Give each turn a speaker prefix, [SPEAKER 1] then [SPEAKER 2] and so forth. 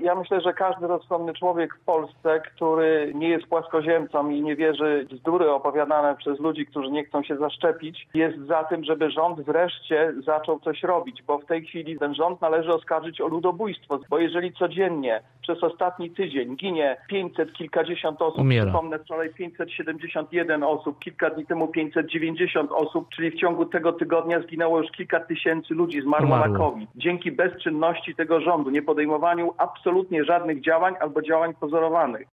[SPEAKER 1] Ja myślę, że każdy rozsądny człowiek w Polsce, który nie jest płaskoziemcą i nie wierzy w bzdury opowiadane przez ludzi, którzy nie chcą się zaszczepić, jest za tym, żeby rząd wreszcie zaczął coś robić, bo w tej chwili ten rząd należy oskarżyć o ludobójstwo, bo jeżeli codziennie przez ostatni tydzień ginie 500 kilkadziesiąt osób, przypomnę wczoraj 571 osób, kilka dni temu 590 osób, czyli w ciągu tego tygodnia zginęło już kilka tysięcy ludzi, zmarło na COVID. Dzięki bezczynności tego rządu, nie podejmowaniu absolutnie żadnych działań albo działań pozorowanych.